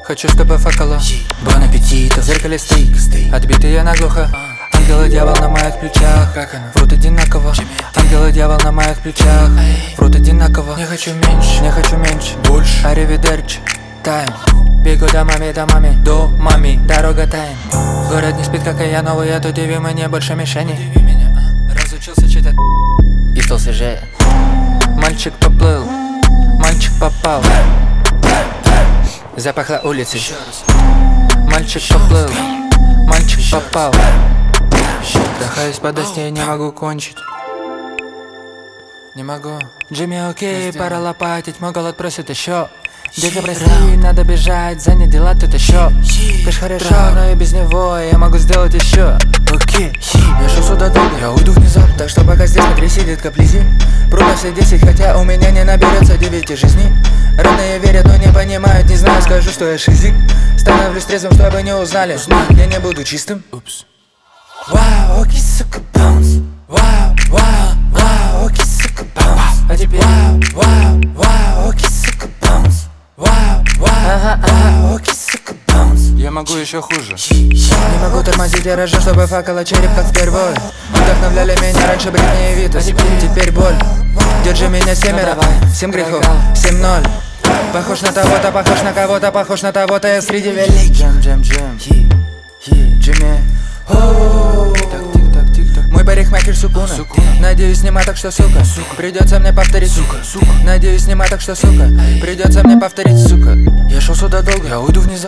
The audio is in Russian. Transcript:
Хочу, чтобы факала. Бон аппетита. В зеркале стейк. Отбитый я наглухо. Ангел и дьявол на моих плечах. Врут одинаково. Ангел и дьявол на моих плечах. Врут одинаково. Не хочу меньше, не хочу меньше. Больше. Аривидерчи. Тайм. Бегу домами, домами. Дорога тайм. Город не спит, как и я, новый я. Тут иви мне больше мишени. Разучился читать и стал свежее. Мальчик поплыл, мальчик попал. Запахло улицей. Мальчик поплыл, мальчик попал. Вдыхаюсь по досте, не могу кончить. Не могу. Джимми, окей, пора лопатить, мой голод просит еще. Дико прости, надо бежать, занять дела тут еще. Пишь хорошо, но и без него я могу сделать еще. Окей, я шел сюда долго, я уйду внезапно. Так что пока здесь внутри сидит каплизи. Пруд все 10, хотя у меня не наберется 9 жизней. Родные верят, но не понимают, не знаю, скажу, что я шизик. Становлюсь трезвым, чтобы не узнали, я не буду чистым. Вау, окей, сука, баунс. Вау, вау, вау, окей, сука, баунс. А теперь вау, вау, вау, окей, сука, баунс. Вау, вау, вау, окей, сука, баунс. Я могу еще хуже. Не могу тормозить, я рожу, чтобы факала череп, как впервые. Вдохновляли меня раньше Бритни и Витас, теперь боль. Держи меня семеро, 7 грехов, 7-0. Похож на того-то, похож на кого-то, похож на того-то, я среди великих. Джимми. Мой парикмахер сукуна. Надеюсь, нема, так что сука. Придется мне повторить, сука. Надеюсь, нема, так что сука. Придется мне повторить, сука. Я шел сюда долго, я уйду внезапно.